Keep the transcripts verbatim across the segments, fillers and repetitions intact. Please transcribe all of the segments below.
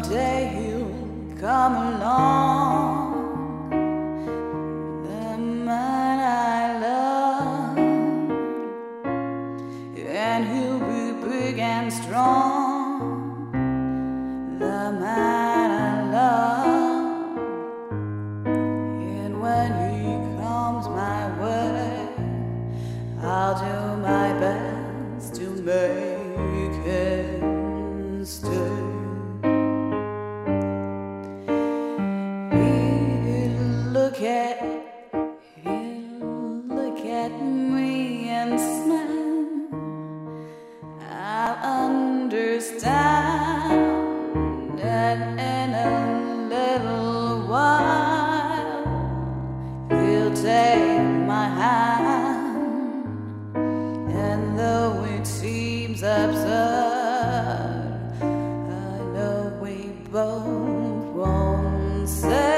someday he'll come along, the man I love, and he'll be big and strong, the man I love. And when he comes my way, I'll do my best to make him stay. Look at, he'll look at me and smile. I understand that in a little while he'll take my hand, and though it seems absurd, I know we both won't say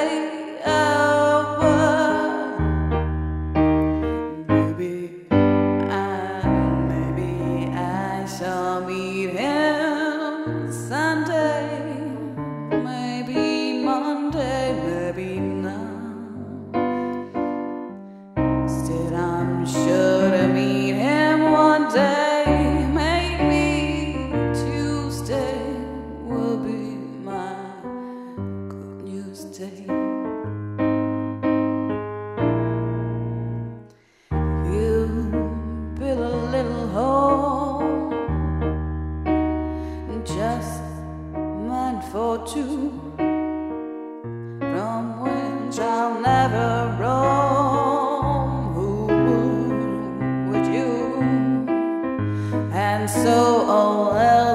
I'll meet him Sunday, maybe Monday, maybe not. Instead, I'm sure to meet him one day, maybe Tuesday will be my good news day. You build a little home just meant for two, from which I'll never roam. Who would, would you? And so all else